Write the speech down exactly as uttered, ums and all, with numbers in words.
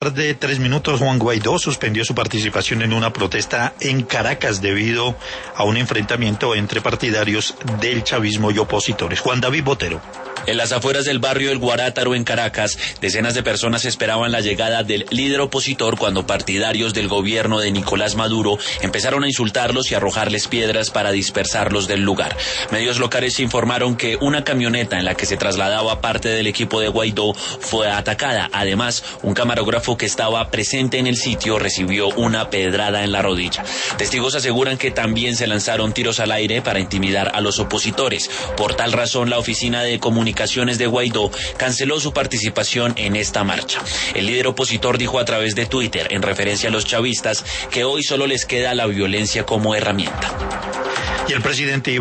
De tres minutos, Juan Guaidó suspendió su participación en una protesta en Caracas debido a un enfrentamiento entre partidarios del chavismo y opositores. Juan David Botero. En las afueras del barrio El Guarátaro, en Caracas, decenas de personas esperaban la llegada del líder opositor cuando partidarios del gobierno de Nicolás Maduro empezaron a insultarlos y arrojarles piedras para dispersarlos del lugar. Medios locales informaron que una camioneta en la que se trasladaba parte del equipo de Guaidó fue atacada. Además, un camarógrafo que estaba presente en el sitio recibió una pedrada en la rodilla. Testigos aseguran que también se lanzaron tiros al aire para intimidar a los opositores. Por tal razón, la oficina de comunicaciones de Guaidó canceló su participación en esta marcha. El líder opositor dijo a través de Twitter, en referencia a los chavistas, que hoy solo les queda la violencia como herramienta. Y el presidente